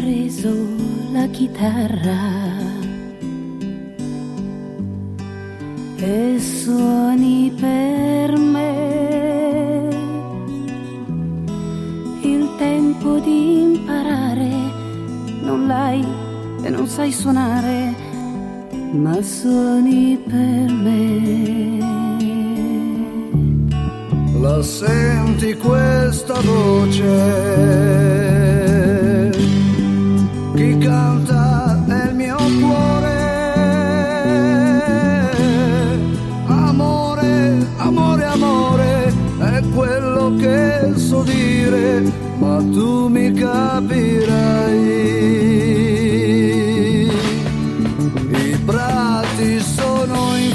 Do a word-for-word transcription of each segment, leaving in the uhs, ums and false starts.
preso la chitarra e suoni per me. Il tempo di imparare non l'hai e non sai suonare, ma suoni per me. La senti questa voce? Chi canta nel mio cuore? Amore, amore, amore, è quello che so dire, ma tu mi capirai. I prati sono in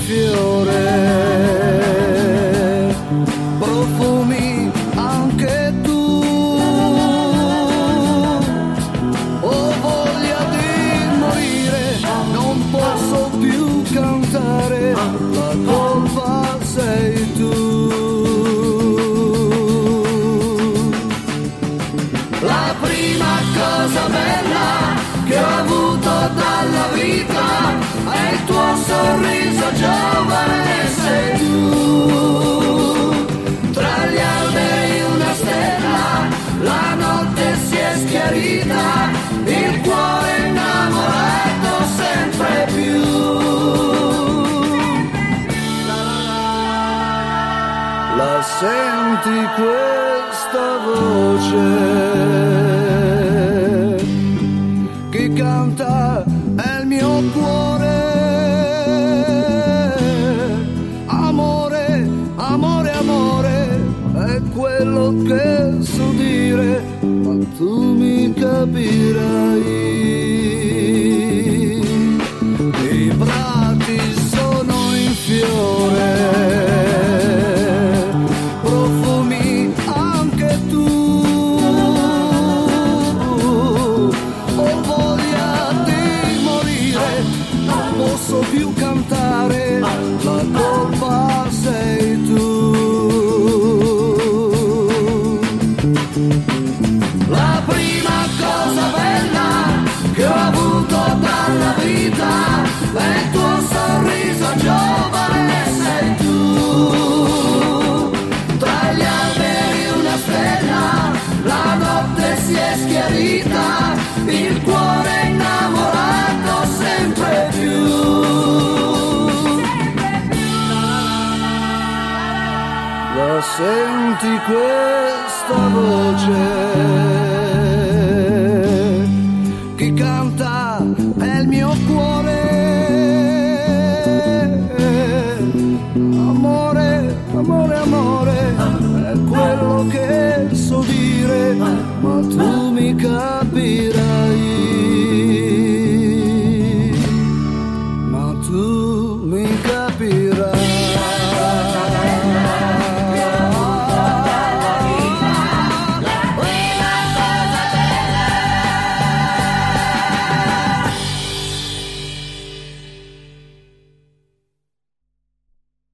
fiore, profumi anche tu. Ho voglia di morire, non posso più cantare, la colpa sei tu. La prima cosa bella che ho avuto dalla vita è il tuo sorriso giovane, sei tu. Tra gli alberi una stella, la notte si è schiarita, il cuore innamorato sempre più. La senti questa voce? Chi canta è il mio cuore. Amore, amore, amore, è quello che so dire, ma tu mi capirai. I prati sono in fiore, profumi anche tu. Ho voglia di morire, non posso più cantare, la colpa sei tu. La prima cosa bella che ho avuto dalla vita è il tuo sorriso giovane, sei tu. Tra gli alberi una stella, la notte si è schiarita, il cuore innamorato sempre più. La senti questa voce? Chi canta è il mio cuore. Amore, amore, amore, è quello che so dire, ma tu mi capisci.